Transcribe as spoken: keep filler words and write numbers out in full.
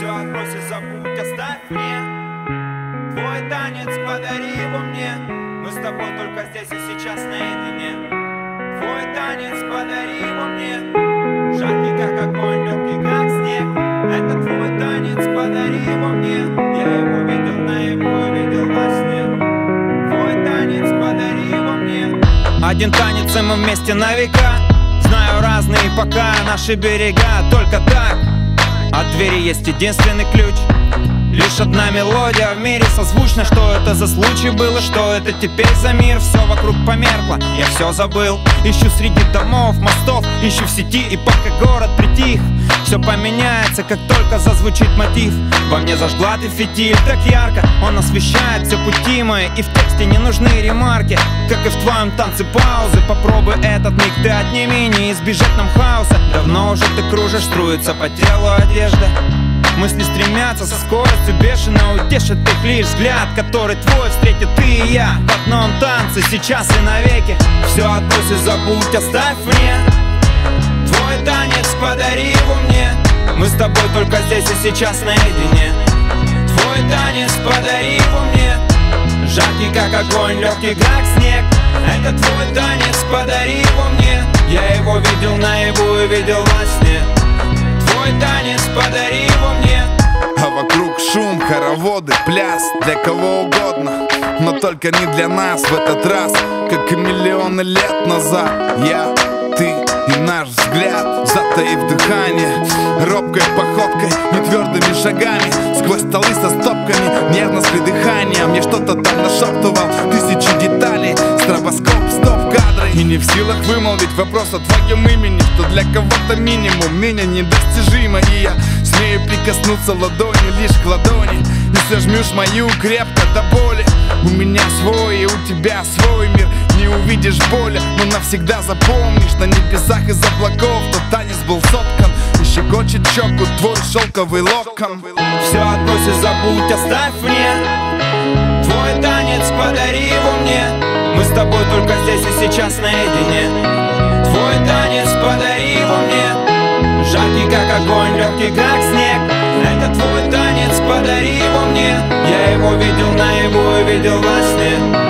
Все отбрось и забудь, оставь мне. Твой танец подари его мне. Мы с тобой только здесь и сейчас наедине. Твой танец подари его мне. Жаркий как огонь, легкий как снег. Это твой танец, подари его мне. Я его видел наяву, видел во сне. Твой танец, подари его мне. Один танец и мы вместе на века. Знаю разные пока наши берега. Только так от двери есть единственный ключ. Лишь одна мелодия в мире созвучна. Что это за случай было, что это теперь за мир? Все вокруг померкло, я все забыл. Ищу среди домов, мостов, ищу в сети. И пока город притих, все поменяется, как только зазвучит мотив. Во мне зажгла ты фитиль так ярко. Он освещает все пути мои. И в тексте не нужны ремарки. Как и в твоем танце паузы. Попробуй этот миг, ты отними, не избежать нам хаоса. Давно уже ты кружишь, струится по телу одежда. Мысли стремятся со скоростью бешено. Утешит их лишь взгляд, который твой встретит ты и я. В одном танце, сейчас и навеки. Все отбрось и забудь, оставь мне. Твой танец, подари его мне. Мы с тобой только здесь и сейчас наедине. Твой танец, подари его мне. Жаркий как огонь, легкий как снег. Это твой танец, подари его мне. Я его видел наяву и видел во сне. Твой танец, подари его мне. А вокруг шум, хороводы, пляс для кого угодно, но только не для нас в этот раз. Как и миллионы лет назад. Я, ты и наш взгляд, затаив дыхание, робкой походкой, нетвердыми шагами, сквозь столы со стопками, нервно с придыханием. Я что-то там нашептывал, тысячи деталей, стробоскоп, стоп-кадры. И не в силах вымолвить вопрос о твоем имени, что для кого-то минимум меня недостижимо. И я смею прикоснуться ладонью лишь к ладони. И сожмешь мою крепко до боли. У меня свой и у тебя свой мир. Не увидишь боли, но навсегда запомнишь. На небесах из облаков тот танец был соткан. И щекочет щеку твой шелковый локон. Все отбрось и забудь, оставь мне. Твой танец, подари его мне. Мы с тобой только здесь и сейчас наедине. Твой танец, подари его мне. Жаркий как огонь, легкий как снег. Это твой танец, подари его мне. Я его видел наяву и видел во сне.